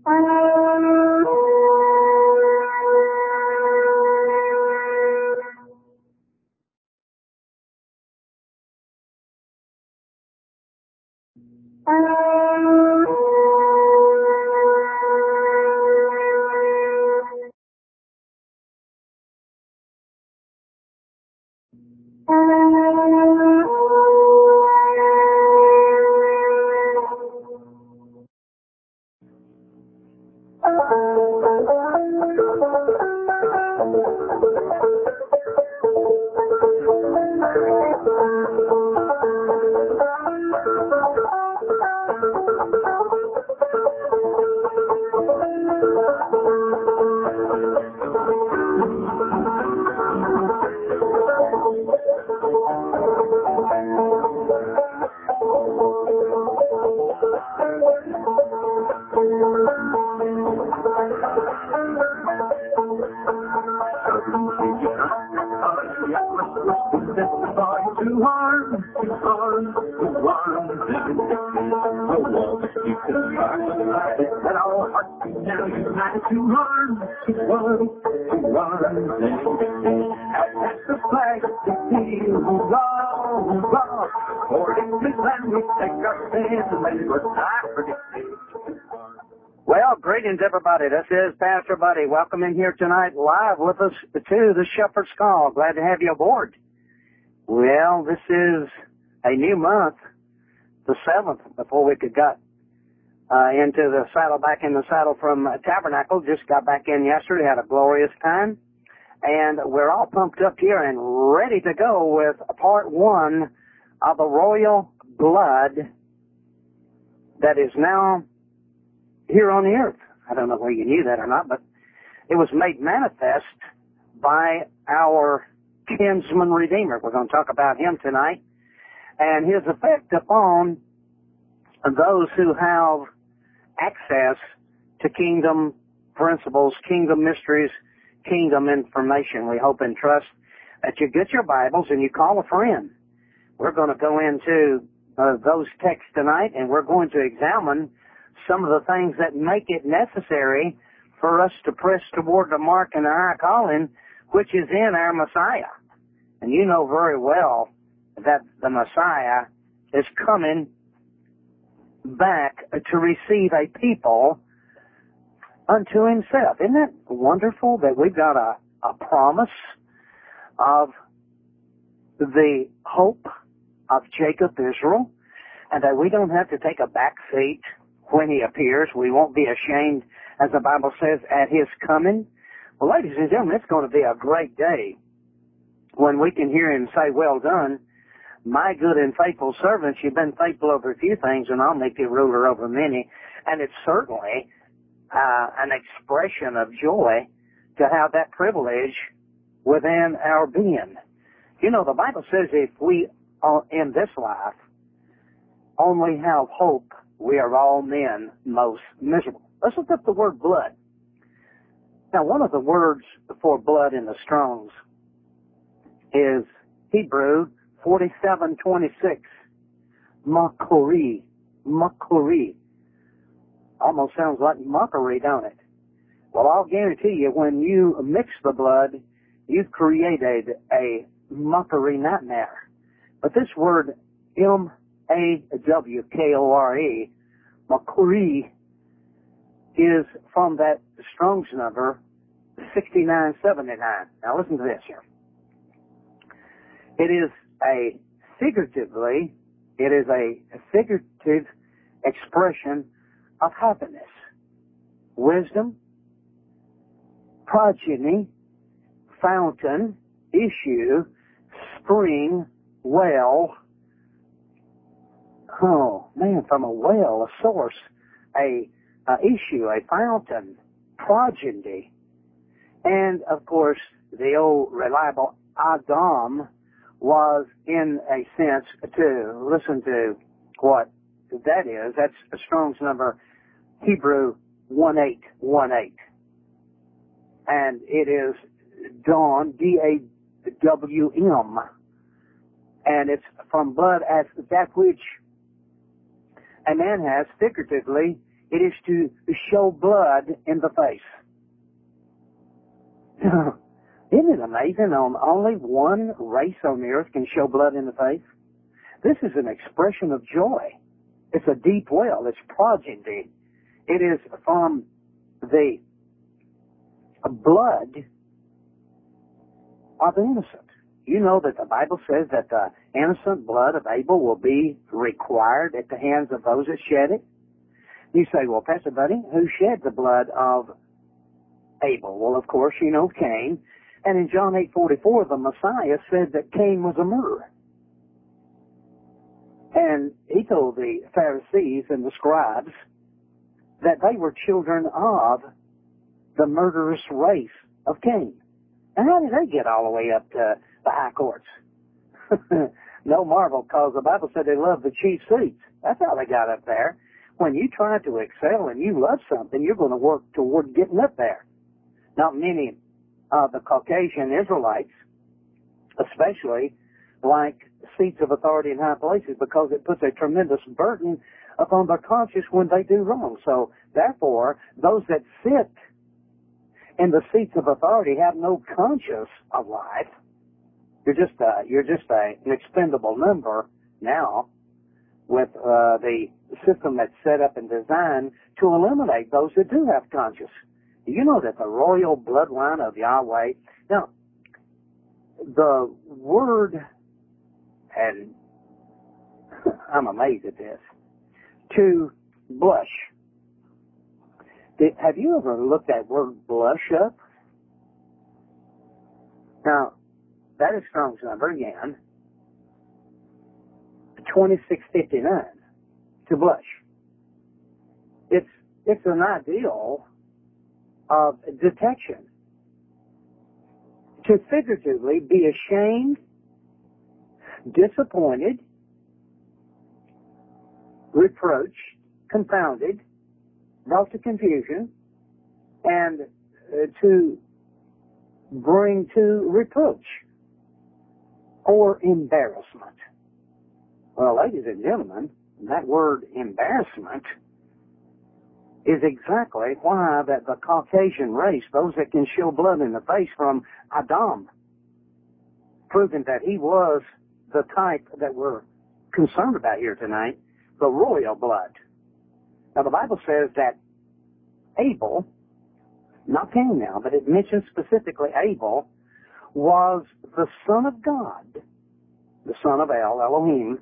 Well, greetings, everybody. This is Pastor Buddy. Welcome in here tonight live with us to the Shepherd's Call. Glad to have you aboard. Well, this is a new month, the 7th, before we got into the saddle, back in the saddle from Tabernacle. Just got back in yesterday, had a glorious time. And we're all pumped up here and ready to go with part 1 of the royal blood that is now here on the earth. I don't know whether you knew that or not, but it was made manifest by our kinsman redeemer. We're going to talk about him tonight and his effect upon those who have access to kingdom principles, kingdom mysteries, kingdom information. We hope and trust that you get your Bibles and you call a friend. We're going to go into those texts tonight, and we're going to examine some of the things that make it necessary for us to press toward the mark and our calling, which is in our Messiah. And you know very well that the Messiah is coming back to receive a people unto himself. Isn't that wonderful that we've got a promise of the hope of Jacob, Israel, and that we don't have to take a back seat when he appears. We won't be ashamed, as the Bible says, at his coming. Well, ladies and gentlemen, it's going to be a great day when we can hear him say, "Well done, my good and faithful servants. You've been faithful over a few things, and I'll make you ruler over many." And it's certainly an expression of joy to have that privilege within our being. You know, the Bible says if we, in this life, only have hope, we are all men most miserable. Let's look up the word blood. Now, one of the words for blood in the Strong's is Hebrew 4726, makori. Makori. Almost sounds like mockery, don't it? Well, I'll guarantee you, when you mix the blood, you've created a mockery nightmare. But this word, M-A-W-K-O-R-E, makori, is from that Strong's number 6979. Now listen to this here. It is a figurative expression of happiness, wisdom, progeny, fountain, issue, spring, well. Oh man, from a well, a source, a issue, a fountain, progeny, and of course the old reliable Adam was, in a sense, to listen to what that is. That's Strong's number, Hebrew 1818. And it is Dawn, D-A-W-M. And it's from blood as that which a man has figuratively It is to show blood in the face. Isn't it amazing? Only one race on the earth can show blood in the face. This is an expression of joy. It's a deep well. It's progeny. It is from the blood of the innocent. You know that the Bible says that the innocent blood of Abel will be required at the hands of those that shed it. You say, well, Pastor Buddy, who shed the blood of Abel? Well, of course, you know Cain. And in John 8:44, the Messiah said that Cain was a murderer. And he told the Pharisees and the scribes that they were children of the murderous race of Cain. And how did they get all the way up to the high courts? No marvel, because the Bible said they loved the chief seats. That's how they got up there. When you try to excel and you love something, you're going to work toward getting up there. Not many of the Caucasian Israelites, especially, like seats of authority in high places, because it puts a tremendous burden upon their conscience when they do wrong. So, therefore, those that sit in the seats of authority have no conscience of life. You're just an expendable number now with the system that's set up and designed to eliminate those that do have conscience. You know that the royal bloodline of Yahweh, now, the word, and I'm amazed at this, to blush. Have you ever looked that word blush up? Now, that is Strong's number again, 2659, to blush. It's an ideal of detection. To figuratively be ashamed, disappointed, reproached, confounded, brought to confusion, and to bring to reproach or embarrassment. Well, ladies and gentlemen, that word embarrassment is exactly why that the Caucasian race, those that can show blood in the face from Adam, proving that he was the type that we're concerned about here tonight, the royal blood. Now, the Bible says that Abel, not Cain now, but it mentions specifically Abel, was the son of God, the son of Elohim,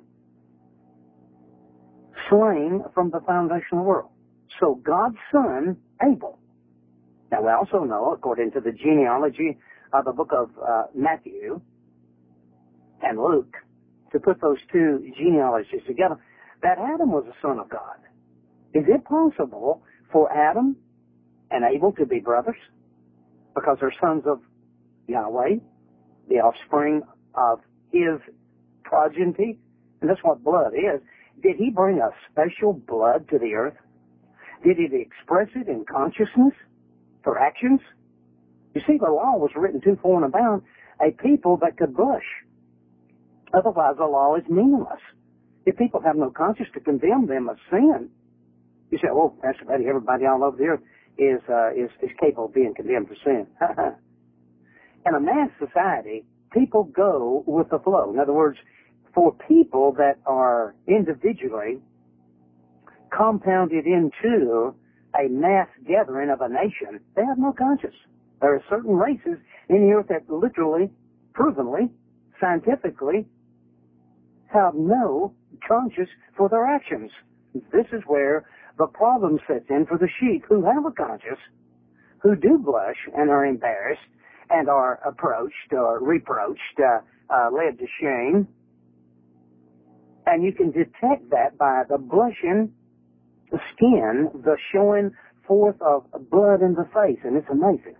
slain from the foundation of the world. So God's son, Abel. Now, we also know, according to the genealogy of the book of Matthew and Luke, to put those two genealogies together, that Adam was a son of God. Is it possible for Adam and Abel to be brothers? Because they're sons of Yahweh, the offspring of his progeny. And that's what blood is. Did he bring a special blood to the earth? Did he express it in consciousness for actions? You see, the law was written to for and about a people that could blush. Otherwise, the law is meaningless. If people have no conscience to condemn them of sin, you say, "Oh, Pastor Buddy, everybody all over the earth is capable of being condemned for sin." In a mass society, people go with the flow. In other words, for people that are individually compounded into a mass gathering of a nation, they have no conscience. There are certain races in the earth that literally, provenly, scientifically, have no conscience for their actions. This is where the problem sets in for the sheep who have a conscience, who do blush and are embarrassed and are approached or reproached, led to shame. And you can detect that by the blushing skin, the showing forth of blood in the face, and it's amazing.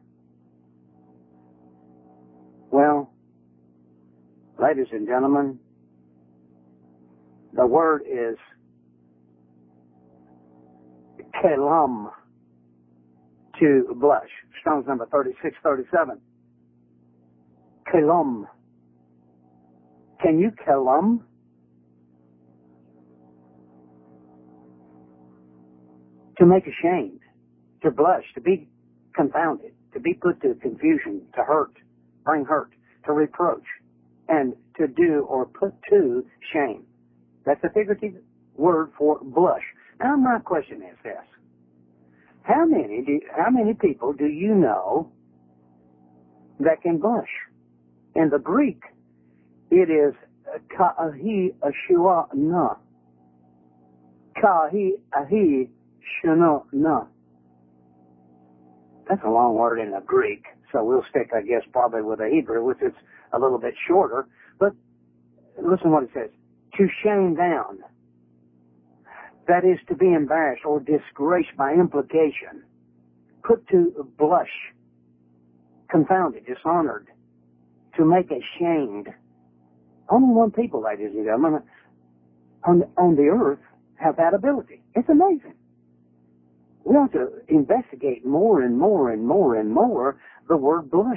Well, ladies and gentlemen, the word is kelam, to blush. Strong's number 3637. Kelam. Can you kelam? to make ashamed, to blush, to be confounded, to be put to confusion, to hurt, bring hurt, to reproach, and to do or put to shame. That's a figurative word for blush. Now my question is this. How many people do you know that can blush? In the Greek, it is ka'ahi ashua na. Ka'ahi ahi shuna na. That's a long word in the Greek, so we'll stick, I guess, probably with the Hebrew, which is a little bit shorter. But listen what it says. To shame down. That is to be embarrassed or disgraced by implication. Put to blush. Confounded, dishonored. To make ashamed. Only one people, ladies and gentlemen, on the earth have that ability. It's amazing. We have to investigate more and more and more and more the word blush.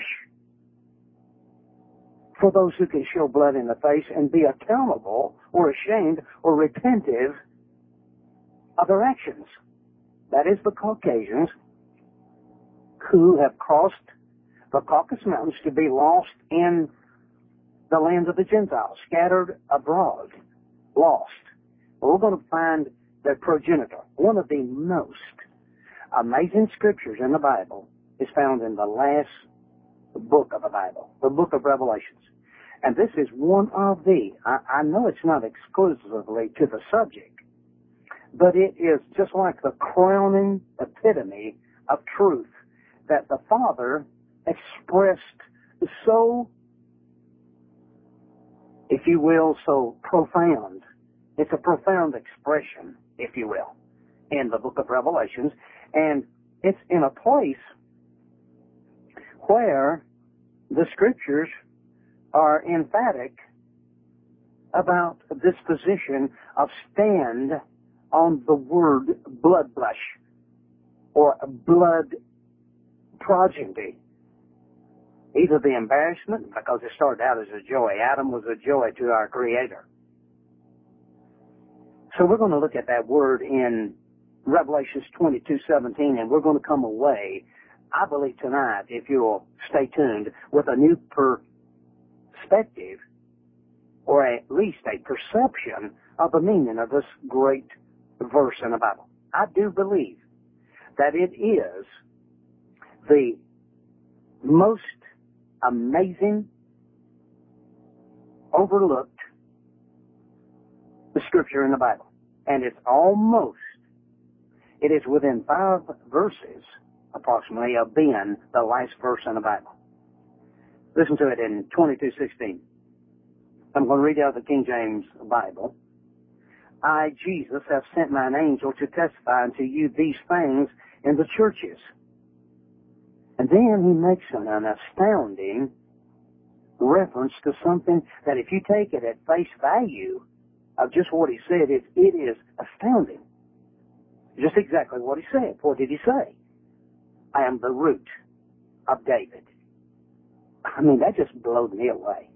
For those who can show blood in the face and be accountable or ashamed or repentive of their actions. That is the Caucasians who have crossed the Caucasus Mountains to be lost in the land of the Gentiles, scattered abroad, lost. Well, we're going to find their progenitor. One of the most amazing scriptures in the Bible is found in the last book of the Bible, the book of Revelations. And this is one of the, I know it's not exclusively to the subject, but it is just like the crowning epitome of truth that the Father expressed so, if you will, so profound. It's a profound expression, if you will, in the book of Revelations. And it's in a place where the scriptures are emphatic about this position of stand on the word blood blush or blood progeny. Either the embarrassment, because it started out as a joy. Adam was a joy to our Creator. So we're going to look at that word in Revelations 22:17, and we're going to come away, I believe tonight, if you'll stay tuned, with a new perspective, or at least a perception of the meaning of this great verse in the Bible. I do believe that it is the most amazing, overlooked scripture in the Bible. And it's it is within 5 verses, approximately, of being the last verse in the Bible. Listen to it in 22:16. I'm going to read out the King James Bible. I, Jesus, have sent mine angel to testify unto you these things in the churches. And then he makes an astounding reference to something that if you take it at face value of just what he said, it is astounding. Just exactly what he said. What did he say? I am the root of David. I mean, that just blew me away.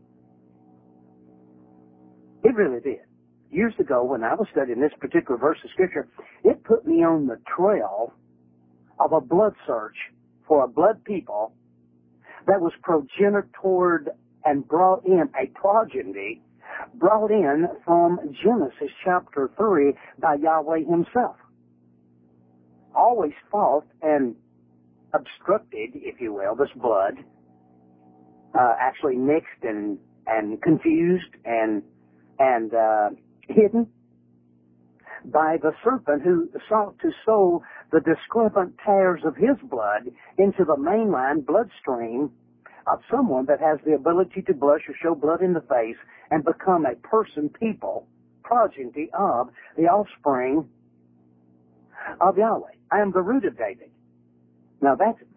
It really did. Years ago, when I was studying this particular verse of Scripture, it put me on the trail of a blood search for a blood people that was progenitored and brought in a progeny, brought in from Genesis chapter 3 by Yahweh himself. Always fought and obstructed, if you will, this blood, actually mixed and confused and hidden by the serpent who sought to sow the discrepant tares of his blood into the mainline bloodstream of someone that has the ability to blush or show blood in the face and become a person, people, progeny of the offspring of Yahweh. I am the root of David. Now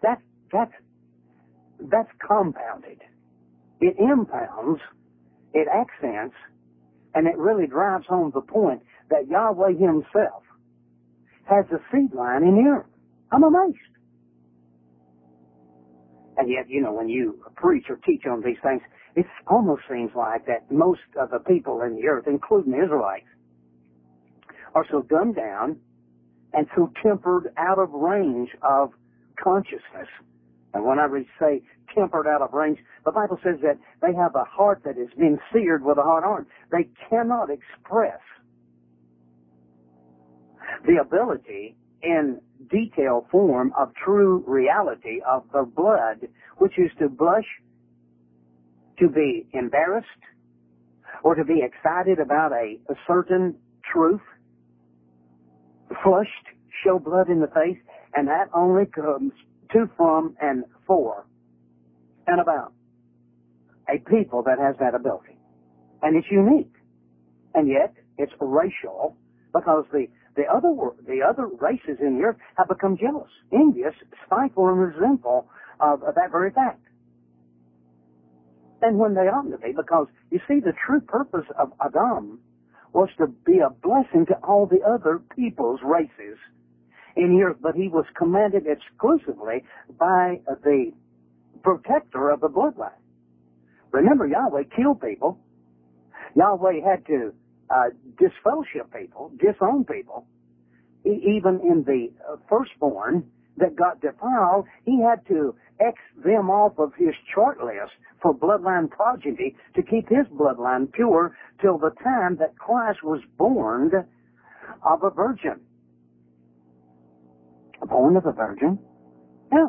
that's compounded. It impounds, it accents, and it really drives home the point that Yahweh himself has a seed line in the earth. I'm amazed. And yet, you know, when you preach or teach on these things, it almost seems like that most of the people in the earth, including the Israelites, are so dumbed down and so tempered out of range of consciousness. And when I say tempered out of range, the Bible says that they have a heart that has been seared with a hot iron. They cannot express the ability in detail form of true reality of the blood, which is to blush, to be embarrassed, or to be excited about a certain truth, flushed, show blood in the face, and that only comes to, from, and for, and about a people that has that ability. And it's unique. And yet, it's racial, because the other races in the earth have become jealous, envious, spiteful, and resentful of that very fact. And when they ought to be, because, you see, the true purpose of Adam was to be a blessing to all the other peoples, races in the earth, but he was commanded exclusively by the protector of the bloodline. Remember, Yahweh killed people. Yahweh had to disfellowship people, disown people. Even in the firstborn that got defiled, he had to X them off of his chart list for bloodline progeny to keep his bloodline pure till the time that Christ was born of a virgin. Born of a virgin? Yeah.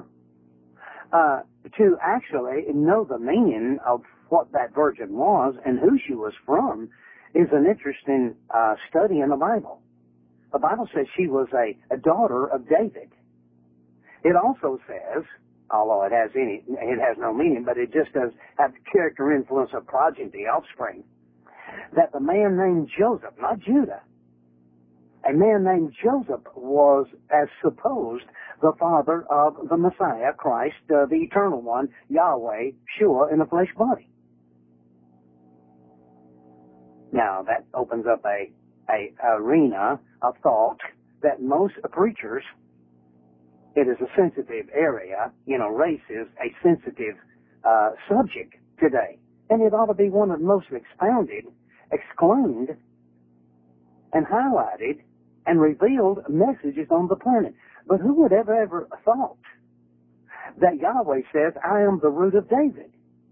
To actually know the meaning of what that virgin was and who she was from is an interesting study in the Bible. The Bible says she was a daughter of David. It also says, although it has no meaning, but it just does have the character influence of progeny, offspring, that the man named Joseph, not Judah, a man named Joseph was, as supposed, the father of the Messiah, Christ, the Eternal One, Yahweh, Shua, in a flesh body. Now, that opens up a arena of thought that most preachers, it is a sensitive area, race is a sensitive subject today. And it ought to be one of the most expounded, exclaimed, and highlighted, and revealed messages on the planet. But who would have ever thought that Yahweh says, I am the root of David?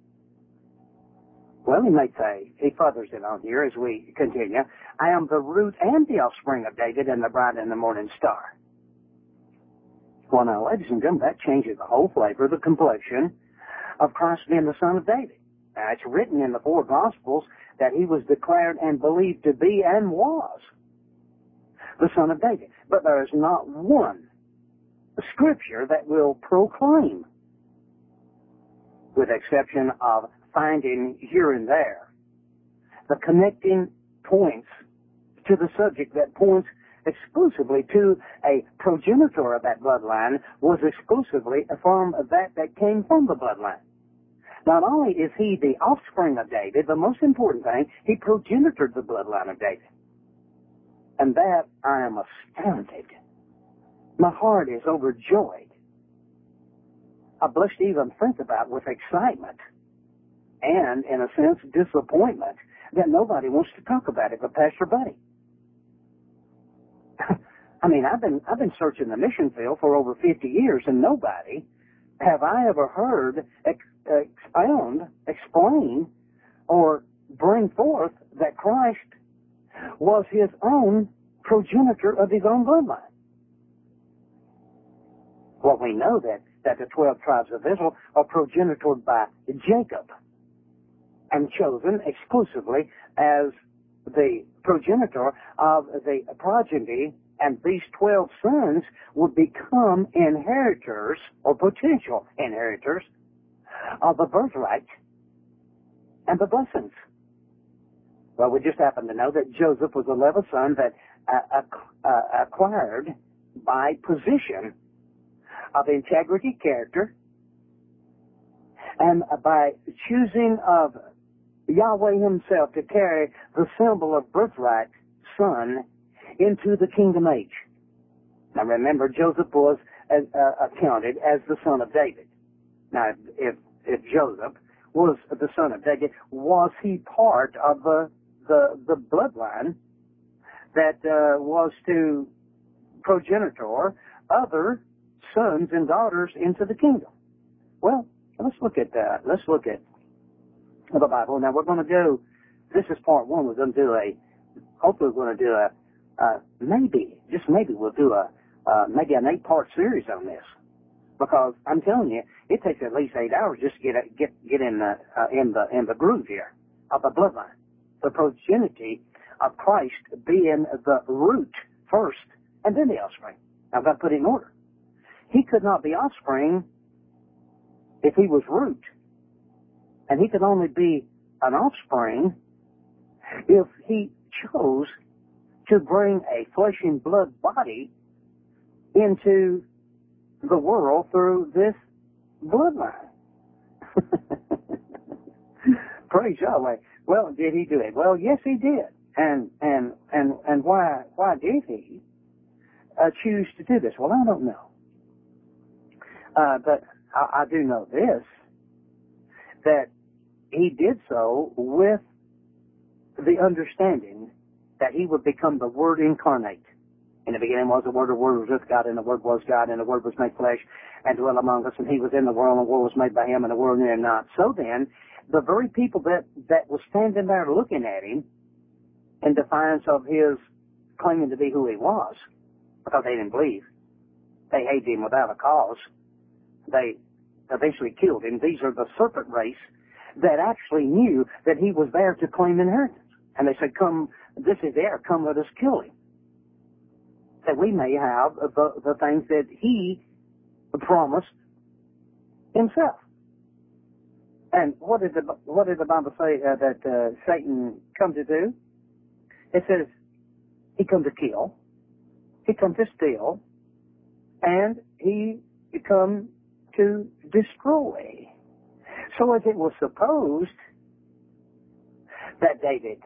Well, he may say, he furthers it on here as we continue, I am the root and the offspring of David and the bright and the morning star. Well, now, ladies and gentlemen, that changes the whole flavor, the complexion of Christ being the Son of David. Now, it's written in the four Gospels that he was declared and believed to be and was the Son of David. But there is not one scripture that will proclaim, with exception of finding here and there, the connecting points to the subject that points exclusively to a progenitor of that bloodline was exclusively from that came from the bloodline. Not only is he the offspring of David, the most important thing, he progenitored the bloodline of David. And that I am astounded. My heart is overjoyed. I blush to even think about with excitement and, in a sense, disappointment that nobody wants to talk about it but Pastor Buddy. I mean, I've been searching the mission field for over 50 years, and nobody have I ever heard explain, or bring forth that Christ was his own progenitor of his own bloodline. Well, we know that the 12 tribes of Israel are progenitored by Jacob and chosen exclusively as the progenitor of the progeny, and these 12 sons would become inheritors or potential inheritors of the birthright and the blessings. Well, we just happen to know that Joseph was the 11th son that acquired by position of integrity, character, and by choosing of Yahweh himself to carry the symbol of birthright, son, into the kingdom age. Now remember, Joseph was accounted as the son of David. Now, if Joseph was the son of David, was he part of the bloodline that was to progenitor other sons and daughters into the kingdom. Well, let's look at that. Let's look at the Bible. Now we're going to go, this is part one. We're going to do hopefully we're going to do just maybe we'll do maybe an 8-part series on this. Because I'm telling you, it takes at least 8 hours just to get in the groove here of the bloodline. The progeny of Christ being the root first, and then the offspring. Now I've got to put it in order. He could not be offspring if he was root. And he could only be an offspring if he chose to bring a flesh and blood body into the world through this bloodline. Praise Yahweh. Well, did he do it? Well, yes, he did. And why did he choose to do this? Well, I don't know. But I do know this, that he did so with the understanding that he would become the Word incarnate. In the beginning was the Word was with God, and the Word was God, and the Word was made flesh and dwelt among us, and he was in the world, and the world was made by him, and the world knew him not. So then, the very people that was standing there looking at him in defiance of his claiming to be who he was, because they didn't believe, they hated him without a cause, they eventually killed him. These are the serpent race that actually knew that he was there to claim inheritance. And they said, come, this is there, come let us kill him, that we may have the things that he promised himself. And what did the Bible say that Satan come to do? It says he come to kill, he come to steal, and he come to destroy. So as it was supposed that David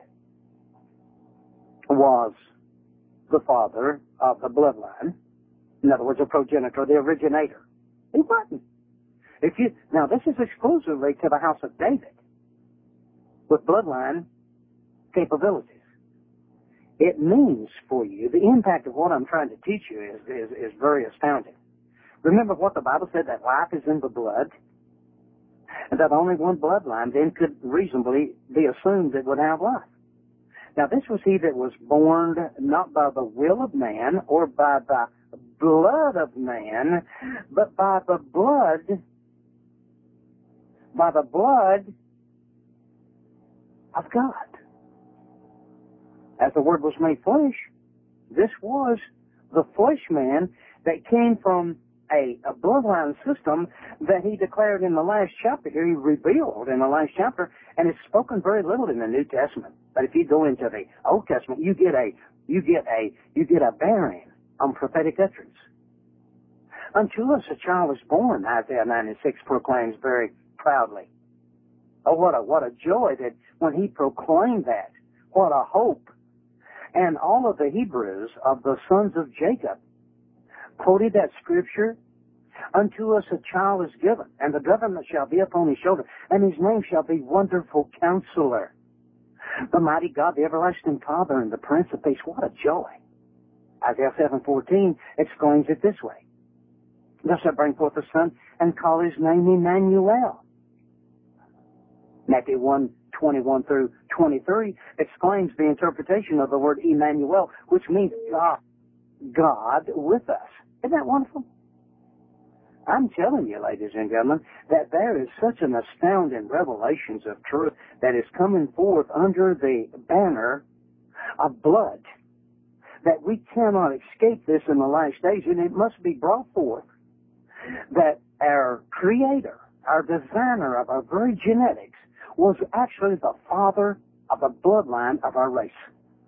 was the father of the bloodline, in other words, a progenitor, the originator, he wasn't. Now this is exclusively to the house of David with bloodline capabilities. It means for you, the impact of what I'm trying to teach you is very astounding. Remember what the Bible said, that life is in the blood, and that only one bloodline then could reasonably be assumed that would have life. Now this was he that was born not by the will of man or by the blood of man, but by the blood of God. As the Word was made flesh, this was the flesh man that came from a bloodline system that he declared in the last chapter here. He revealed in the last chapter, and it's spoken very little in the New Testament. But if you go into the Old Testament, you get a bearing on prophetic utterance. Unto us a child is born, Isaiah 96 proclaims very proudly. Oh, what a joy that when he proclaimed that. What a hope. And all of the Hebrews of the sons of Jacob quoted that scripture. Unto us a child is given, and the government shall be upon his shoulder, and his name shall be Wonderful Counselor, the Mighty God, the Everlasting Father, and the Prince of Peace. What a joy. Isaiah 7:14 exclaims it this way. Thou shalt bring forth a son, and call his name Emmanuel. Matthew 1:21 through 23 exclaims the interpretation of the word Emmanuel, which means God with us. Isn't that wonderful? I'm telling you, ladies and gentlemen, that there is such an astounding revelations of truth that is coming forth under the banner of blood that we cannot escape this in the last days, and it must be brought forth that our Creator, our designer of our very genetics, was actually the father of the bloodline of our race.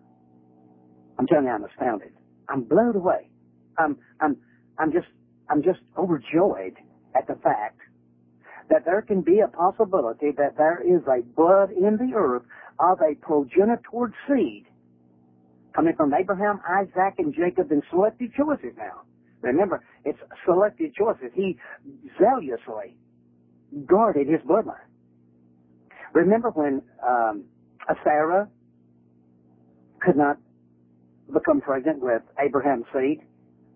I'm telling you, I'm astounded. I'm blown away. I'm just overjoyed at the fact that there can be a possibility that there is a blood in the earth of a progenitor seed coming from Abraham, Isaac, and Jacob in selected choices now. Remember, it's selected choices. He zealously guarded his bloodline. Remember when Sarah could not become pregnant with Abraham's seed?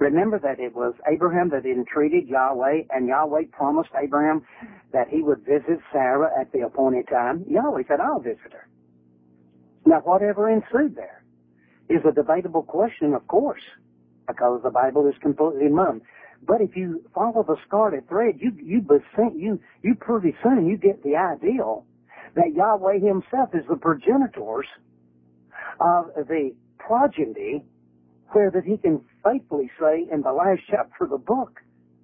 Remember that it was Abraham that entreated Yahweh, and Yahweh promised Abraham that he would visit Sarah at the appointed time. Yahweh said, I'll visit her. Now, whatever ensued there is a debatable question, of course, because the Bible is completely mum. But if you follow the scarlet thread, you pretty soon you get the ideal that Yahweh himself is the progenitors of the progeny, where that he can faithfully say in the last chapter of the book,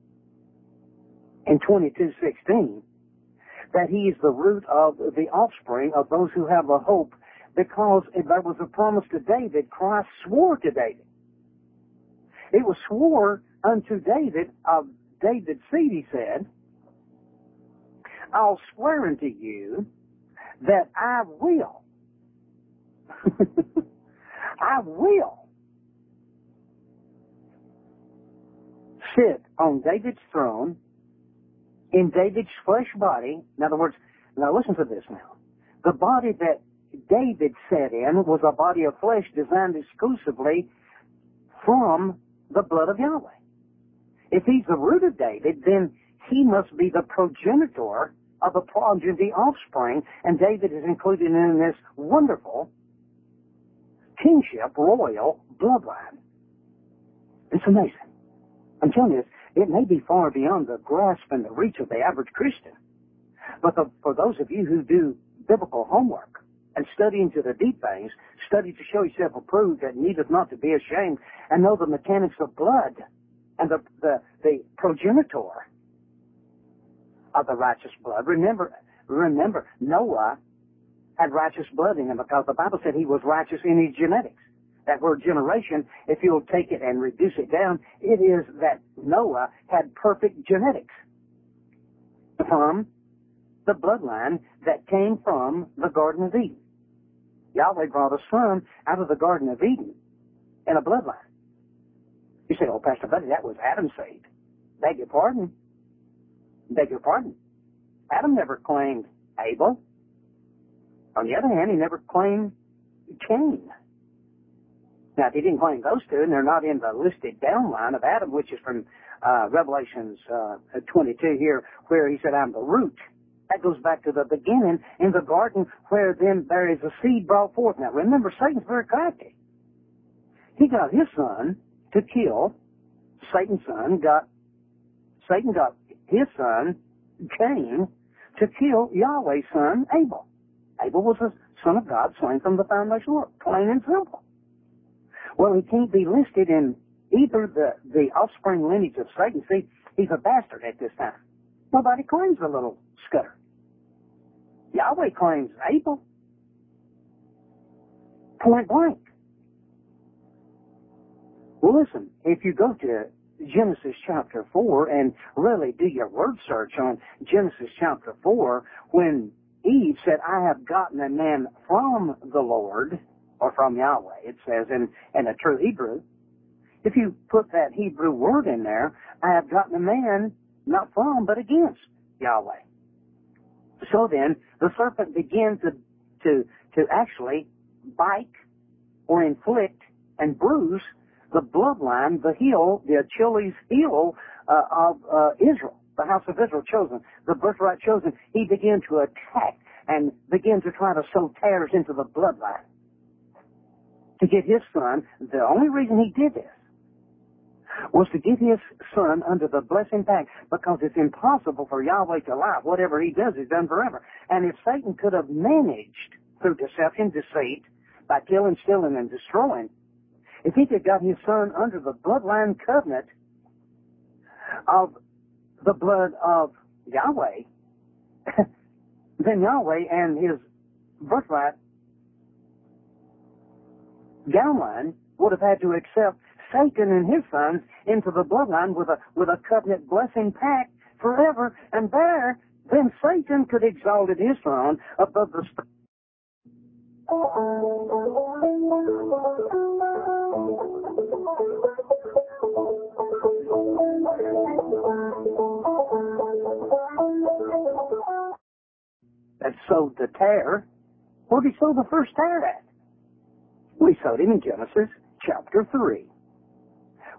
in 22:16, that he is the root of the offspring of those who have a hope, because there was a promise to David. Christ swore to David. It was swore unto David of David's seed, he said, I'll swear unto you that I will. I will sit on David's throne in David's flesh body. In other words, now listen to this now. The body that David sat in was a body of flesh designed exclusively from the blood of Yahweh. If he's the root of David, then he must be the progenitor of the progeny offspring, and David is included in this wonderful kingship, royal bloodline. It's amazing. I'm telling you, it may be far beyond the grasp and the reach of the average Christian. But for those of you who do biblical homework and study into the deep things, study to show yourself approved that needeth not to be ashamed, and know the mechanics of blood and the progenitor of the righteous blood. Remember, Noah had righteous blood in him because the Bible said he was righteous in his genetics. That word generation, if you'll take it and reduce it down, it is that Noah had perfect genetics from the bloodline that came from the Garden of Eden. Yahweh brought a son out of the Garden of Eden in a bloodline. You say, oh, Pastor Buddy, that was Adam's seed. Beg your pardon. Beg your pardon. Adam never claimed Abel. On the other hand, he never claimed Cain. Now, if he didn't claim those two, and they're not in the listed downline of Adam, which is from Revelations 22 here, where he said, I'm the root. That goes back to the beginning in the garden, where then there is a seed brought forth. Now, remember, Satan's very crafty. He got his son to kill. Satan got his son, Cain, to kill Yahweh's son, Abel. Abel was a son of God, slain from the foundation of the world, plain and simple. Well, he can't be listed in either the offspring lineage of Satan. See, he's a bastard at this time. Nobody claims the little scudder. Yahweh claims Abel. Point blank. Well, listen, if you go to Genesis chapter 4 and really do your word search on Genesis chapter 4, when Eve said, I have gotten a man from the Lord, or from Yahweh, it says in a true Hebrew. If you put that Hebrew word in there, I have gotten a man not from, but against Yahweh. So then, the serpent began to actually bite or inflict and bruise the bloodline, the heel, the Achilles heel of Israel, the house of Israel chosen, the birthright chosen. He began to attack and began to try to sow tares into the bloodline to get his son. The only reason he did this was to get his son under the blessing pact, because it's impossible for Yahweh to lie. Whatever he does is done forever. And if Satan could have managed through deception, deceit, by killing, stealing, and destroying, if he could got his son under the bloodline covenant of the blood of Yahweh, then Yahweh and his birthright downline would have had to accept Satan and his sons into the bloodline with a covenant blessing pact forever, and there, then Satan could exalt his throne above the that sowed the tare. Where did he sow the first tare at? We sowed him in Genesis chapter 3,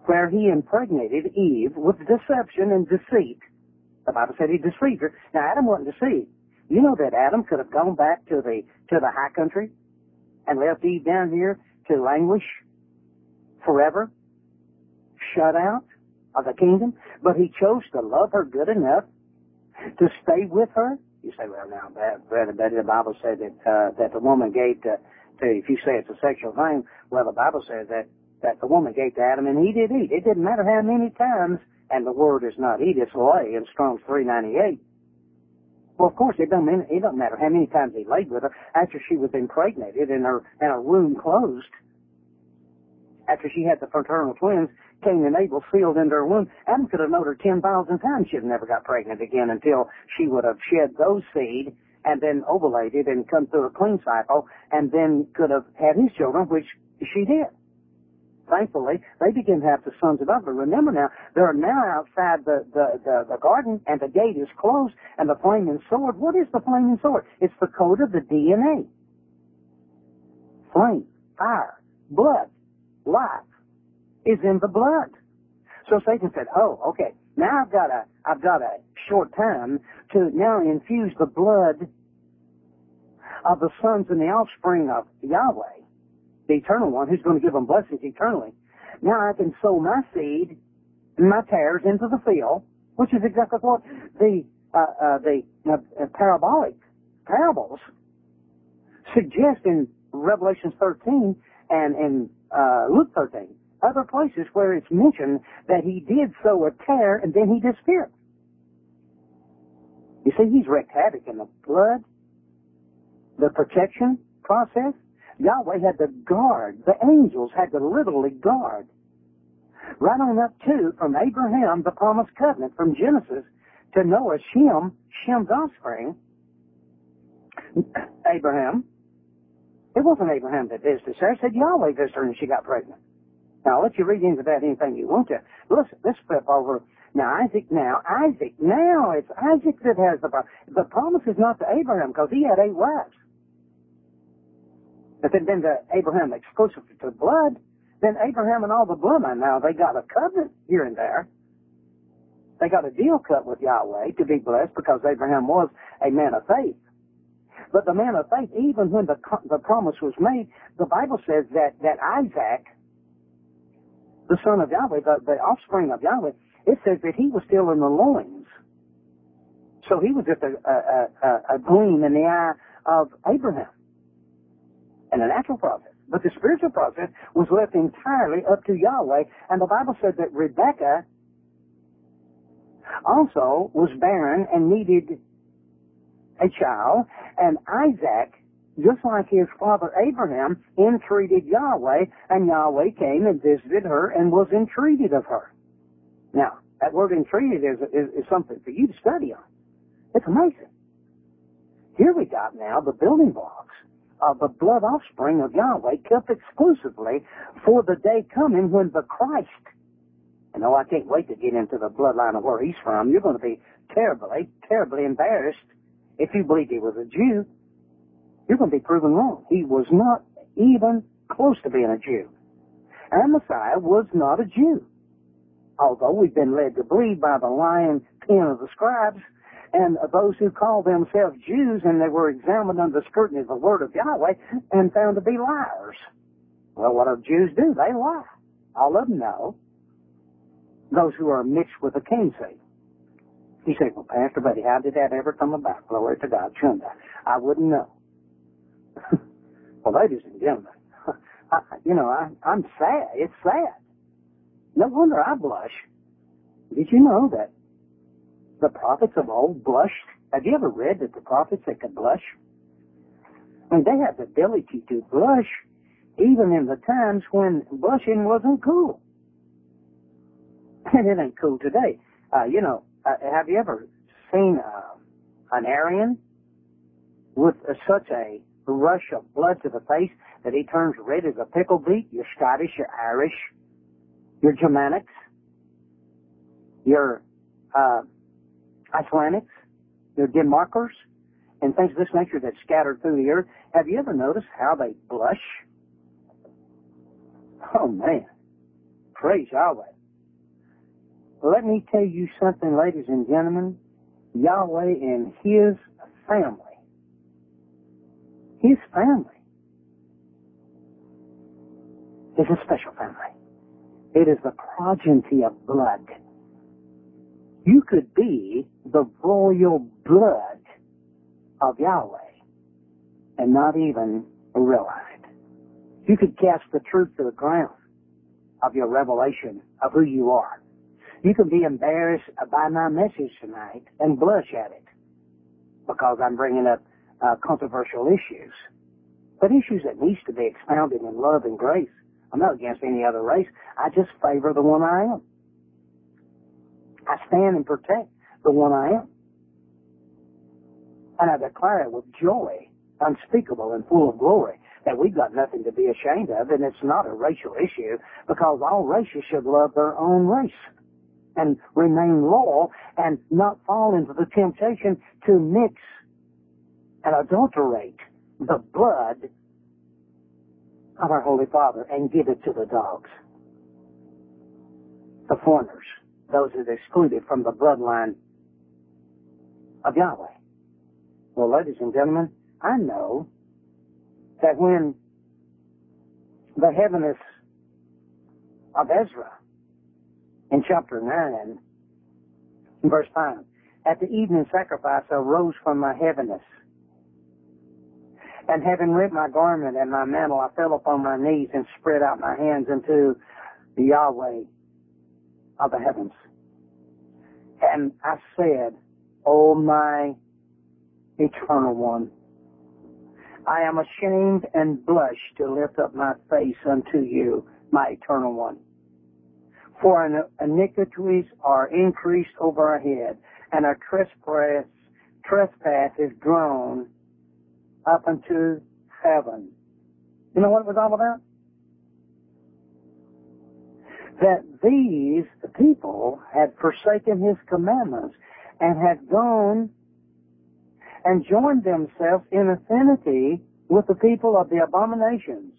where he impregnated Eve with deception and deceit. The Bible said he deceived her. Now, Adam wasn't deceived. You know that Adam could have gone back to the high country and left Eve down here to languish forever, shut out of the kingdom, but he chose to love her good enough to stay with her. You say, well, now, Brother Betty, the Bible said that the woman gave to, if you say it's a sexual thing, well, the Bible says that the woman gave to Adam and he did eat. It didn't matter how many times, and the word is not eat, it's lay in Strong's 398. Well, of course, it doesn't matter how many times he laid with her after she was impregnated and her womb closed. After she had the fraternal twins, Cain and Abel sealed into her womb. Adam could have known her 10,000 times. She'd never got pregnant again until she would have shed those seed and then ovulated and come through a clean cycle and then could have had his children, which she did. Thankfully, they began to have the sons of God. But remember now, they're now outside the garden, and the gate is closed, and the flaming sword. What is the flaming sword? It's the code of the DNA. Flame, fire, blood, life is in the blood. So Satan said, "Oh, okay. Now I've got a short time to now infuse the blood of the sons and the offspring of Yahweh, the Eternal One, who's going to give them blessings eternally. Now I can sow my seed and my tares into the field," which is exactly what the parabolic parables suggest in Revelation 13 and in Luke 13. Other places where it's mentioned that he did sow a tare and then he disappeared. You see, he's wreaked havoc in the blood, the protection process. Yahweh had to guard. The angels had to literally guard. Right on up to, from Abraham, the promised covenant, from Genesis to Noah, Shem's offspring, Abraham. It wasn't Abraham that visited Sarah. It said Yahweh visited her and she got pregnant. Now, I'll let you read into that anything you want to. Listen, let's flip over. Isaac. Now it's Isaac that has the promise is not to Abraham because he had 8 wives. If it had been to Abraham exclusive to blood, then Abraham and all the bloodline, now they got a covenant here and there. They got a deal cut with Yahweh to be blessed because Abraham was a man of faith. But the man of faith, even when the promise was made, the Bible says that Isaac, the son of Yahweh, the offspring of Yahweh, it says that he was still in the loins. So he was just a gleam in the eye of Abraham. And a natural process. But the spiritual process was left entirely up to Yahweh. And the Bible said that Rebekah also was barren and needed a child. And Isaac, just like his father Abraham, entreated Yahweh. And Yahweh came and visited her and was entreated of her. Now, that word entreated is something for you to study on. It's amazing. Here we got now the building blocks of the blood offspring of Yahweh kept exclusively for the day coming when the Christ, and I can't wait to get into the bloodline of where he's from. You're going to be terribly, terribly embarrassed if you believe he was a Jew. You're going to be proven wrong. He was not even close to being a Jew. Our Messiah was not a Jew. Although we've been led to believe by the lying pen of the scribes, and those who call themselves Jews, and they were examined under the scrutiny of the word of Yahweh and found to be liars. Well, what do Jews do? They lie. All of them know. Those who are mixed with the king seed. He said, "Well, Pastor Buddy, how did that ever come about?" Glory to God. Chunda. I wouldn't know. Well, ladies and gentlemen, I'm sad. It's sad. No wonder I blush. Did you know that the prophets of old blushed? Have you ever read that the prophets that could blush? I mean, they had the ability to blush even in the times when blushing wasn't cool. And it ain't cool today. Have you ever seen an Aryan with such a rush of blood to the face that he turns red as a pickle beet? You're Scottish, you're Irish, you're Germanics, you're Icelandics, you're Denmarkers, and things of this nature that scattered through the earth. Have you ever noticed how they blush? Oh, man. Praise Yahweh. let me tell you something, ladies and gentlemen. Yahweh and His family. His family is a special family. It is the progeny of blood. You could be the royal blood of Yahweh and not even realize it. You could cast the truth to the ground of your revelation of who you are. You can be embarrassed by my message tonight and blush at it because I'm bringing up controversial issues, but issues that needs to be expounded in love and grace. I'm not against any other race. I just favor the one I am. I stand and protect the one I am. And I declare it with joy, unspeakable and full of glory, that we've got nothing to be ashamed of, and it's not a racial issue, because all races should love their own race and remain loyal and not fall into the temptation to mix and adulterate the blood of our Holy Father and give it to the dogs, the foreigners, those that are excluded from the bloodline of Yahweh. Well, ladies and gentlemen, I know that when the heaviness of Ezra in chapter 9, verse 5, at the evening sacrifice I rose from my heaviness, and having rent my garment and my mantle, I fell upon my knees and spread out my hands unto the Yahweh of the heavens. And I said, O my Eternal One, I am ashamed and blush to lift up my face unto you, my Eternal One. For iniquities are increased over our head, and our trespass is drawn up unto heaven. You know what it was all about? That these people had forsaken His commandments and had gone and joined themselves in affinity with the people of the abominations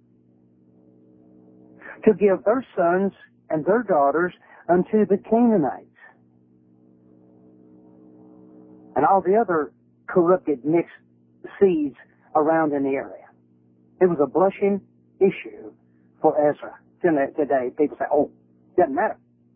to give their sons and their daughters unto the Canaanites and all the other corrupted mixed seeds around in the area. It was a blushing issue for Ezra. Today, people say, oh, doesn't matter.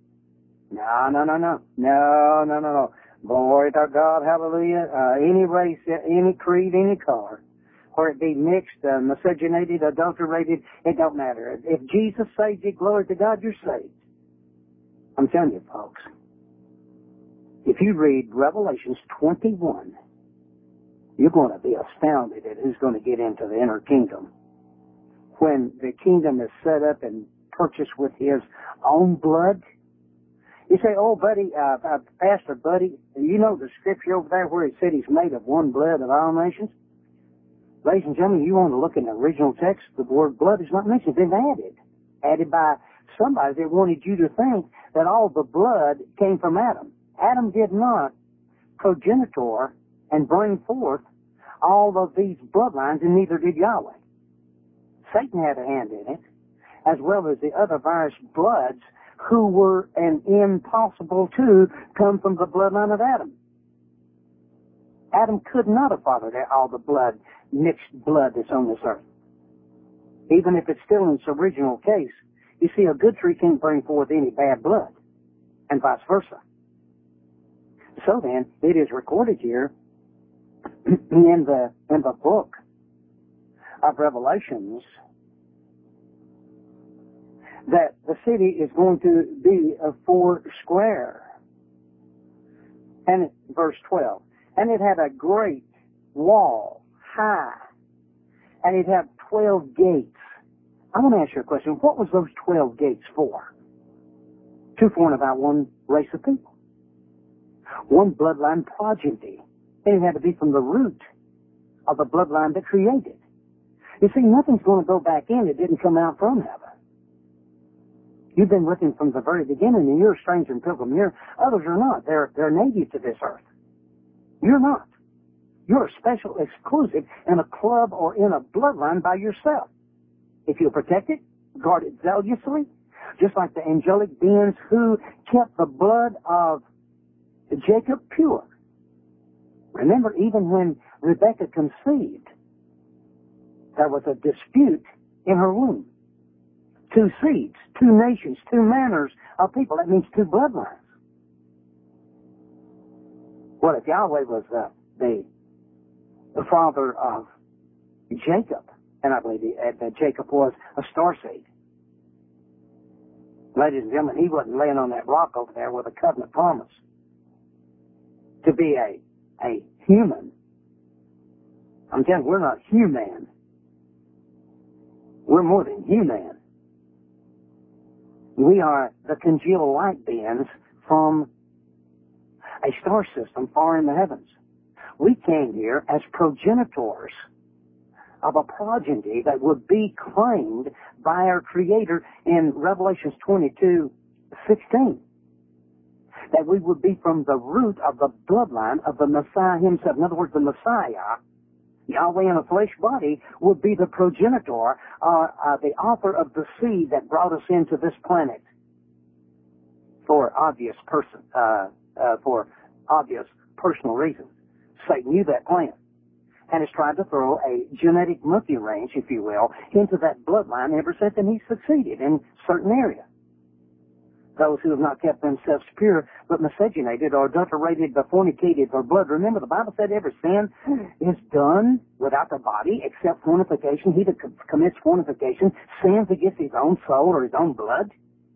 No. Glory to God, hallelujah. Any race, any creed, any color, where it be mixed, miscegenated, adulterated, it don't matter. If Jesus saves you, glory to God, you're saved. I'm telling you, folks, if you read Revelations 21, you're going to be astounded at who's going to get into the inner kingdom. When the kingdom is set up and purchased with His own blood. You say, oh, buddy, Pastor Buddy, you know the scripture over there where it said He's made of one blood of all nations? Ladies and gentlemen, you want to look in the original text, the word blood is not mentioned. It's been added by somebody that wanted you to think that all the blood came from Adam. Adam did not progenitor and bring forth all of these bloodlines, and neither did Yahweh. Satan had a hand in it, as well as the other various bloods who were an impossible to come from the bloodline of Adam. Adam could not have fathered all the blood, mixed blood that's on this earth. Even if it's still in its original case, you see, a good tree can't bring forth any bad blood, and vice versa. So then, it is recorded here in the book of Revelations that the city is going to be a 4 square. And verse 12. And it had a great wall, high, and it had 12 gates. I want to ask you a question. What was those 12 gates for? To form about one race of people. One bloodline progeny. And it had to be from the root of the bloodline that created. You see, nothing's going to go back in that didn't come out from heaven. You've been with Him from the very beginning, and you're a stranger and pilgrim here. Others are not. They're native to this earth. You're not. You're a special, exclusive, in a club or in a bloodline by yourself. If you protect it, guard it zealously, just like the angelic beings who kept the blood of Jacob pure. Remember, even when Rebekah conceived, there was a dispute in her womb. 2 seeds, 2 nations, 2 manners of people. That means 2 bloodlines. Well, if Yahweh was the father of Jacob, and I believe that Jacob was a starseed. Ladies and gentlemen, he wasn't laying on that rock over there with a covenant promise to be a human. I'm telling you, we're not human. We're more than human. We are the congealed light beings from a star system far in the heavens. We came here as progenitors of a progeny that would be claimed by our Creator in Revelations 22:16. That we would be from the root of the bloodline of the Messiah himself. In other words, the Messiah, Yahweh in a flesh body, would be the progenitor, the author of the seed that brought us into this planet for obvious personal reasons. Satan knew that plan and has tried to throw a genetic monkey wrench, if you will, into that bloodline ever since, and he succeeded in certain areas. Those who have not kept themselves pure, but miscegenated or adulterated or fornicated or blood. Remember, the Bible said every sin is done without the body except fornication. He that commits fornication sins against his own soul or his own blood.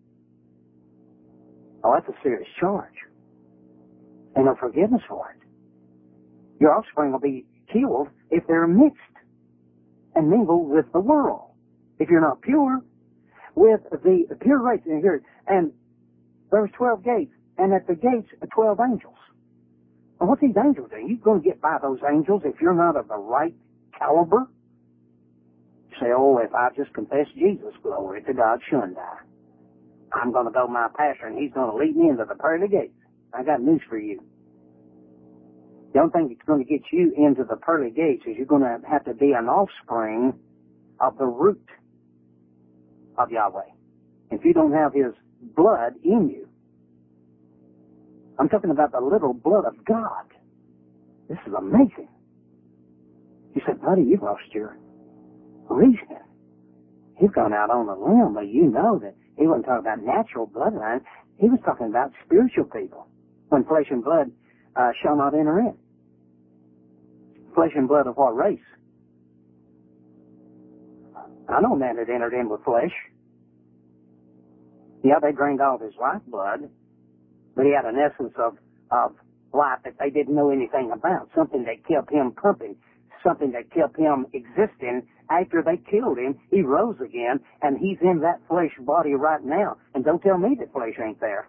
Oh, that's a serious charge. And no forgiveness for it. Your offspring will be killed if they're mixed and mingled with the world. If you're not pure, with the pure race, and there was 12 gates, and at the gates, 12 angels. And what these angels do? You're going to get by those angels if you're not of the right caliber? You say, oh, if I just confess Jesus, glory to God, Shundai. I'm going to go to my pastor, and he's going to lead me into the pearly gates. I got news for you. The only thing that's going to get you into the pearly gates is you're going to have to be an offspring of the root of Yahweh. If you don't have his blood in you, I'm talking about the literal blood of God. This is amazing. You said, buddy, you've lost your reasoning. You've gone out on a limb, but you know that he wasn't talking about natural bloodline. He was talking about spiritual people. When flesh and blood shall not enter in. Flesh and blood of what race? I know a man that entered in with flesh. Yeah, they drained all of his lifeblood, but he had an essence of life that they didn't know anything about, something that kept him pumping, something that kept him existing. After they killed him, he rose again, and he's in that flesh body right now. And don't tell me that flesh ain't there.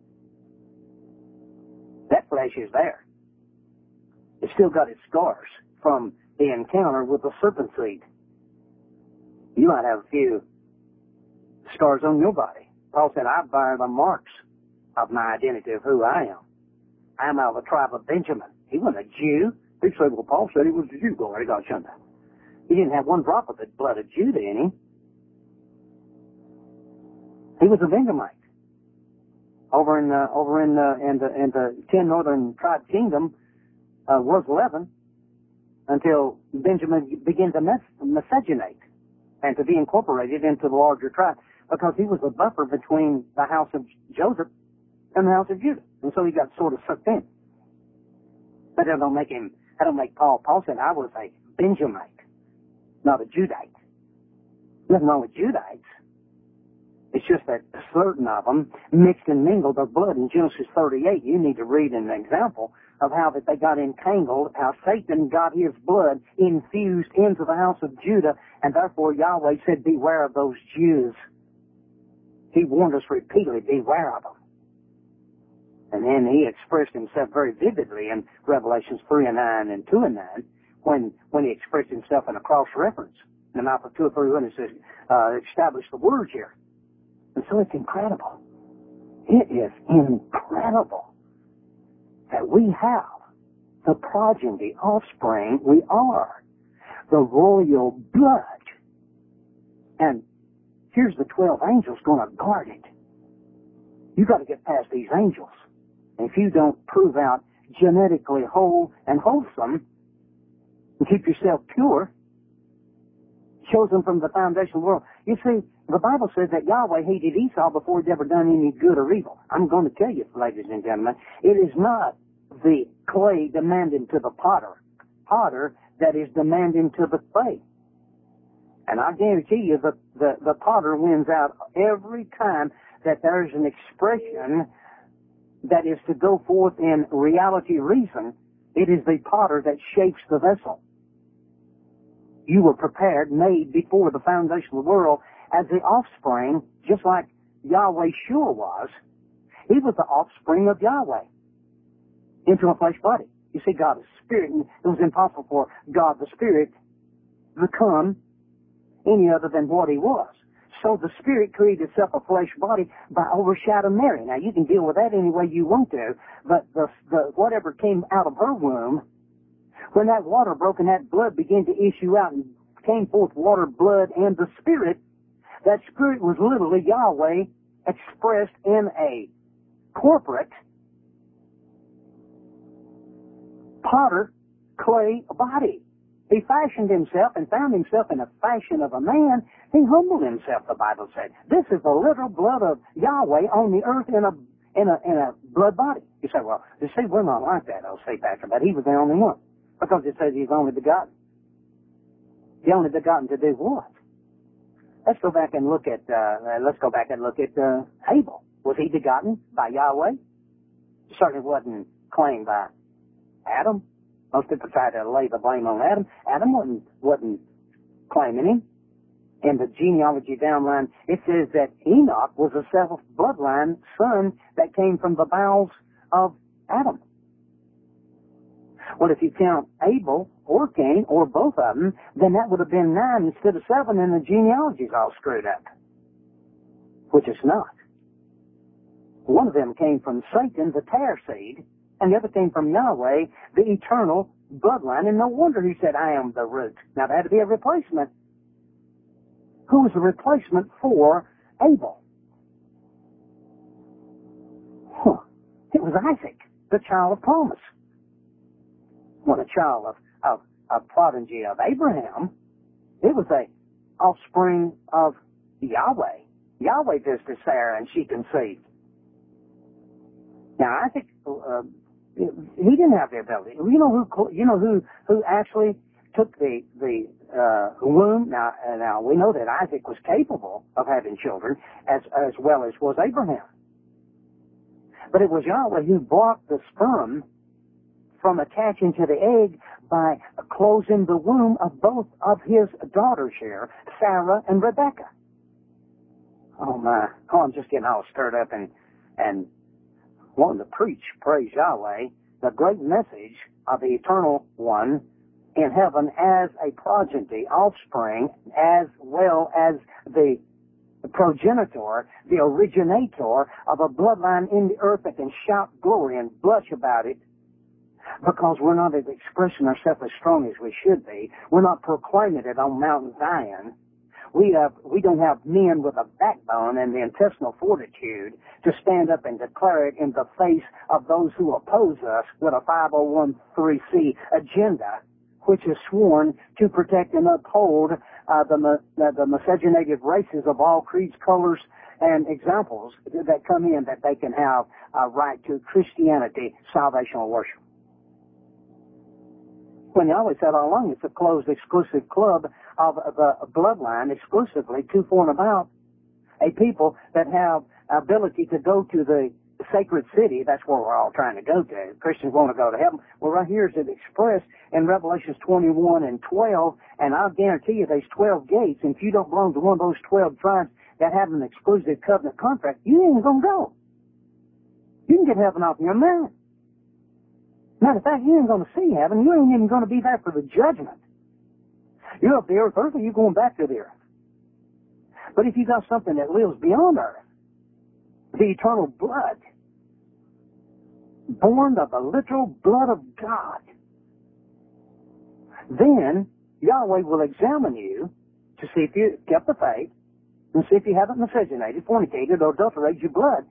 That flesh is there. It's still got its scars from the encounter with the serpent seed. You might have a few scars on your body. Paul said, I bear the marks of my identity of who I am. I'm out of the tribe of Benjamin. He wasn't a Jew. He said, well, Paul said he was a Jew. Glory to God, Shunda. He didn't have one drop of the blood of Judah in him. He was a Benjamite. Over in the 10 northern tribe kingdom was 11 until Benjamin began to miscegenate and to be incorporated into the larger tribe, because he was a buffer between the house of Joseph and the house of Judah. And so he got sort of sucked in. But that don't make Paul. Paul said, I was a Benjamite, not a Judite. Nothing wrong with Judites. It's just that certain of them mixed and mingled their blood. In Genesis 38, you need to read an example of how that they got entangled, how Satan got his blood infused into the house of Judah, and therefore Yahweh said, beware of those Jews. He warned us repeatedly, beware of them. And then he expressed himself very vividly in Revelations 3:9 and 2:9 when he expressed himself in a cross-reference. In the mouth of 2 or 3 witnesses established the words here. And so it's incredible. It is incredible that we have the progeny, offspring. We are the royal blood. And here's the 12 angels going to guard it. You got to get past these angels. And if you don't prove out genetically whole and wholesome and keep yourself pure, chosen from the foundation of the world. You see, the Bible says that Yahweh hated Esau before he'd ever done any good or evil. I'm going to tell you, ladies and gentlemen, it is not the clay demanding to the potter that is demanding to the clay. And I guarantee you the potter wins out every time that there's an expression that is to go forth in reality reason. It is the potter that shapes the vessel. You were prepared, made before the foundation of the world as the offspring, just like Yahweh sure was. He was the offspring of Yahweh into a flesh body. You see, God is spirit, and it was impossible for God the Spirit to become any other than what he was. So the Spirit created itself a flesh body by overshadowing Mary. Now, you can deal with that any way you want to, but the whatever came out of her womb, when that water broke and that blood began to issue out and came forth water, blood, and the Spirit, that Spirit was literally Yahweh expressed in a corporate potter clay body. He fashioned himself and found himself in a fashion of a man. He humbled himself, the Bible said. This is the literal blood of Yahweh on the earth in a blood body. You say, well, you see, we're not like that, I'll say, Pastor, but he was the only one. Because it says he's only begotten. The only begotten to do what? Let's go back and look at Abel. Was he begotten by Yahweh? Certainly wasn't claimed by Adam. Most people try to lay the blame on Adam. Adam wasn't claiming him. In the genealogy downline, it says that Enoch was a self-bloodline son that came from the bowels of Adam. Well, if you count Abel or Cain or both of them, then that would have been 9 instead of 7, and the genealogy's all screwed up. Which it's not. One of them came from Satan, the tare seed, and the other came from Yahweh, the eternal bloodline. And no wonder he said, I am the root. Now, there had to be a replacement. Who was the replacement for Abel? It was Isaac, the child of promise. Well, the child of a prodigy of Abraham. It was a offspring of Yahweh. Yahweh visited Sarah and she conceived. Now, Isaac, he didn't have the ability. You know who actually took the womb. Now we know that Isaac was capable of having children as well as was Abraham. But it was Yahweh who blocked the sperm from attaching to the egg by closing the womb of both of his daughters here, Sarah and Rebekah. Oh my! Oh, I'm just getting all stirred up and wanting to preach, praise Yahweh, the great message of the Eternal One in heaven as a progeny, offspring, as well as the progenitor, the originator of a bloodline in the earth that can shout glory and blush about it because we're not expressing ourselves as strong as we should be. We're not proclaiming it on Mount Zion. We don't have men with a backbone and the intestinal fortitude to stand up and declare it in the face of those who oppose us with a 501(c) agenda, which is sworn to protect and uphold the miscegenated races of all creeds, colors, and examples that come in that they can have a right to Christianity, salvational worship. When Yahweh said all along, it's a closed, exclusive club of the bloodline, exclusively to form about a people that have ability to go to the sacred city. That's where we're all trying to go to. Christians want to go to heaven. Well, right here is it expressed in Revelations 21 and 12, and I'll guarantee you there's 12 gates, and if you don't belong to one of those 12 tribes that have an exclusive covenant contract, you ain't going to go. You can get heaven off your mind. Matter of fact, you ain't going to see heaven. You ain't even going to be there for the judgment. You're up the earth, or you're going back to the earth. But if you got something that lives beyond earth, the eternal blood, born of the literal blood of God, then Yahweh will examine you to see if you kept the faith, And see if you haven't miscegenated, fornicated, or adulterated your blood.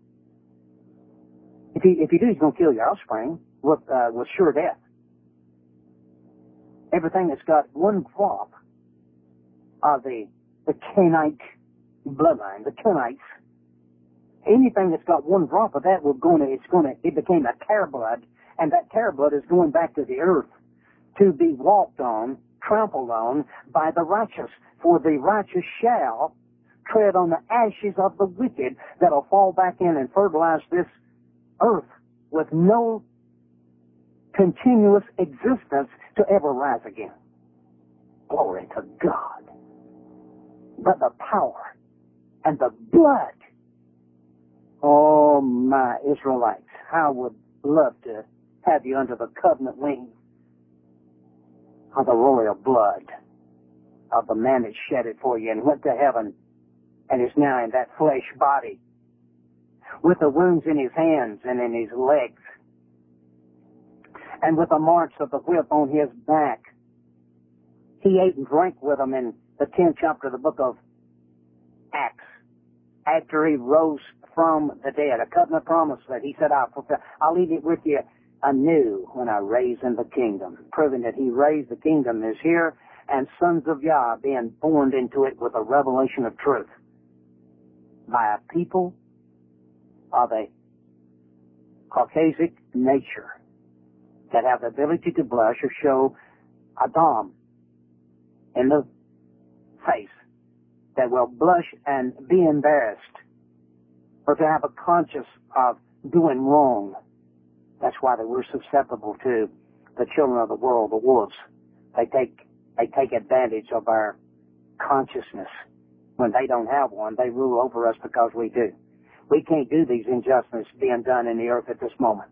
If you do, he's going to kill your offspring with sure death. Everything that's got one drop of the Canaanite bloodline, the Canaanites, anything that's got one drop of that it became a tear blood, and that tear blood is going back to the earth to be walked on, trampled on by the righteous. For the righteous shall tread on the ashes of the wicked that'll fall back in and fertilize this earth with no continuous existence to ever rise again. Glory to God. But the power and the blood. Oh, my Israelites, I would love to have you under the covenant wing of the royal blood of the man that shed it for you and went to heaven and is now in that flesh body with the wounds in his hands and in his legs and with the marks of the whip on his back. He ate and drank with them in the 10th chapter of the book of Acts after he rose from the dead. A covenant promise that he said, I'll leave it with you anew when I raise in the kingdom. Proving that he raised the kingdom is here, and sons of Yah being born into it with a revelation of truth by a people of a Caucasic nature that have the ability to blush or show Adam in the face, that will blush and be embarrassed, or to have a conscience of doing wrong. That's why they were susceptible to the children of the world, the wolves. They take advantage of our consciousness. When they don't have one, they rule over us because we do. We can't do these injustices being done in the earth at this moment.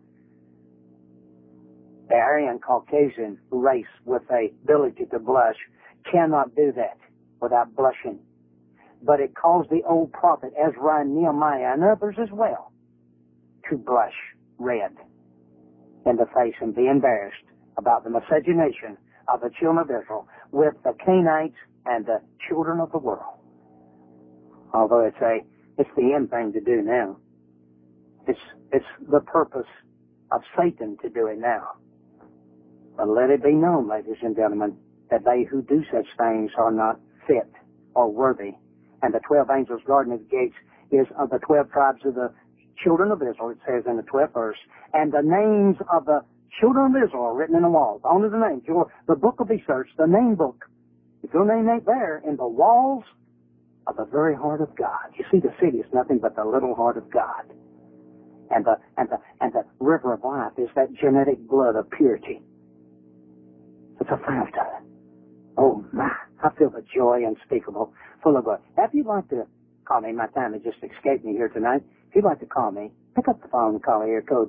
The Aryan Caucasian race with a ability to blush cannot do that without blushing. But it caused the old prophet Ezra and Nehemiah and others as well to blush red in the face and be embarrassed about the miscegenation of the children of Israel with the Canaanites and the children of the world. Although it's the end thing to do now. It's the purpose of Satan to do it now. But let it be known, ladies and gentlemen, that they who do such things are not fit or worthy. And the 12 angels guarding the gates is of the 12 tribes of the children of Israel, it says in the 12th verse. And the names of the children of Israel are written in the walls. Only the names. The book will be searched, the name book. If your name ain't there, in the walls of the very heart of God. You see, the city is nothing but the little heart of God. And the river of life is that genetic blood of purity. It's a fountain. Oh my, I feel the joy unspeakable, full of God. If you'd like to call me, my time has just escaped me here tonight. If you'd like to call me, pick up the phone and call area code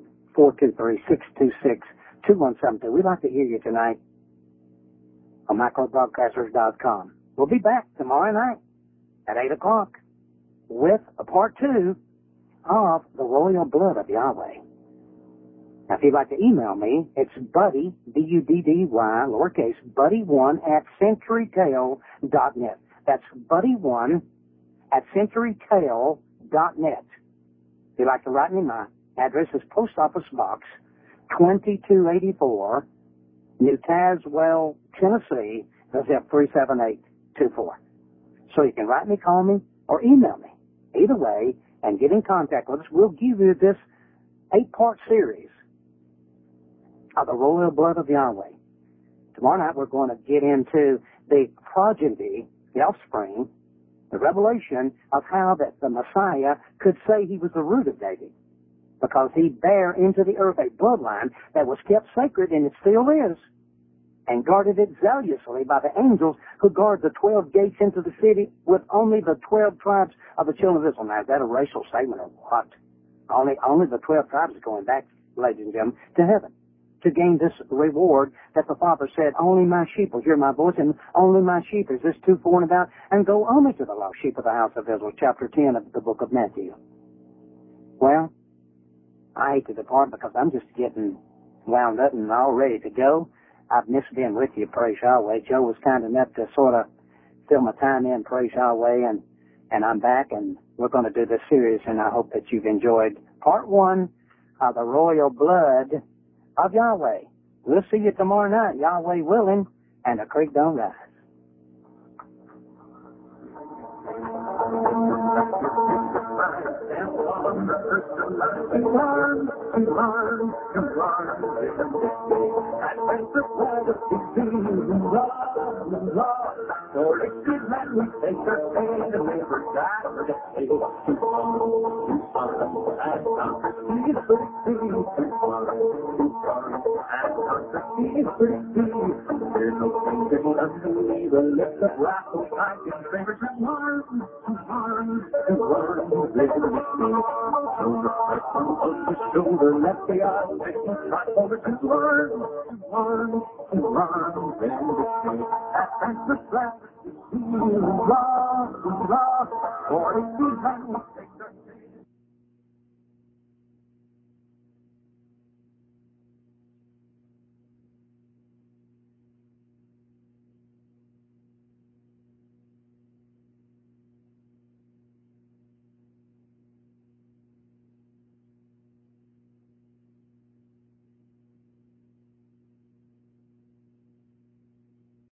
423-626-2172. We'd like to hear you tonight on microbroadcasters.com. We'll be back tomorrow night at 8 o'clock with a part 2 of the royal blood of Yahweh. Now, if you'd like to email me, it's Buddy, B-U-D-D-Y, lowercase, Buddy1 at centurytale.net. That's Buddy1 at centurytale.net. If you'd like to write me, my address is Post Office Box 2284, New Tazewell, Tennessee, zip 37824. So you can write me, call me, or email me. Either way, and get in contact with us. We'll give you this 8-part series of the royal blood of Yahweh. Tomorrow night we're going to get into the progeny, the offspring, the revelation of how that the Messiah could say he was the root of David, because he bare into the earth a bloodline that was kept sacred, and it still is, and guarded it zealously by the angels who guard the 12 gates into the city with only the 12 tribes of the children of Israel. Now, is that a racial statement or what? Only the 12 tribes are going back, ladies and gentlemen, to heaven to gain this reward that the Father said, only my sheep will hear my voice, and only my sheep is this 2:4 and about, and go only to the lost sheep of the house of Israel, chapter 10 of the book of Matthew. Well, I hate to depart because I'm just getting wound up and all ready to go. I've missed being with you, praise Yahweh. Joe was kind enough to sort of fill my time in, praise Yahweh, and And I'm back, and we're going to do this series, and I hope that you've enjoyed part 1 of the royal blood of Yahweh. We'll see you tomorrow night, Yahweh willing, and the creek don't rise. Shoulder, let the eyes make you try over to learn, and the flag, for it is